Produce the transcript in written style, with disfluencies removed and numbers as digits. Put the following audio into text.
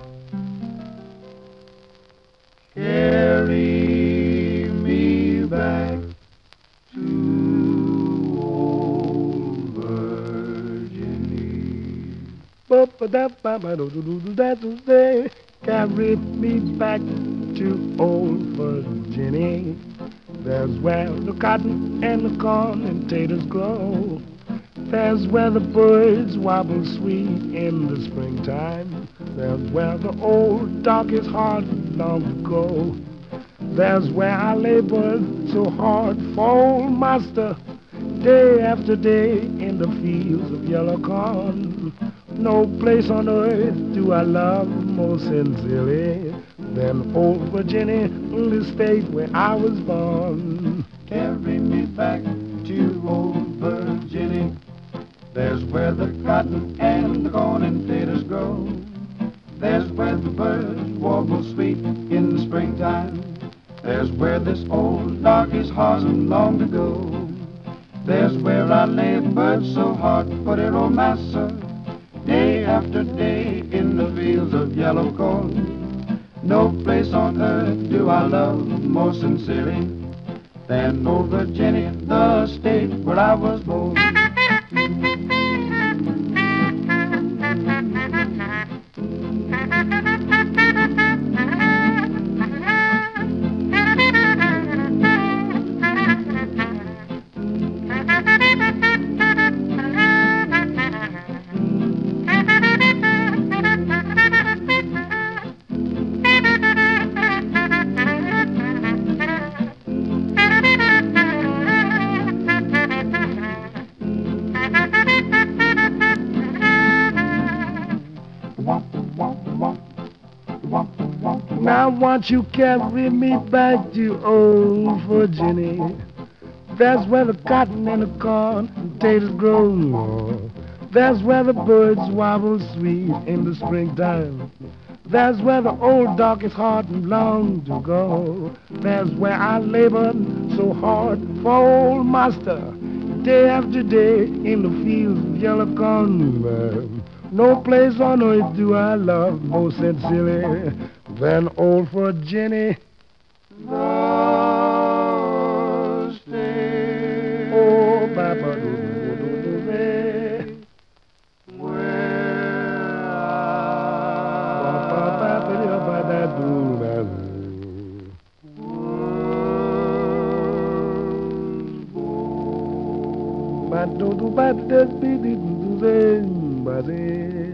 Carry me back to old Virginia. Carry me back to old Virginia. There's where the cotton and the corn and taters grow. There's where the birds wobble sweet in the springtime. There's where the old dog is hard long ago. There's where I labored so hard for old master, day after day in the fields of yellow corn. No place on earth do I love more sincerely than old Virginia, the state where I was born. Carry me back to old Virginia. There's where the cotton and the corn and taters grow. There's where the birds warble sweet in the springtime. There's where this old doggy's horsing long ago. There's where I labored so hard for dear old massa, day after day in the fields of yellow corn. No place on earth do I love more sincerely than old Virginia, the state where I was born. Now won't you carry me back to old Virginia? That's where the cotton and the corn and taters grow. That's where the birds wobble sweet in the springtime. That's where the old dog is hard and long to go. That's where I labored so hard for old master, day after day in the fields of yellow corn. No place on earth do I love more sincerely than old Virginia, The state oh, Papa, where I was born.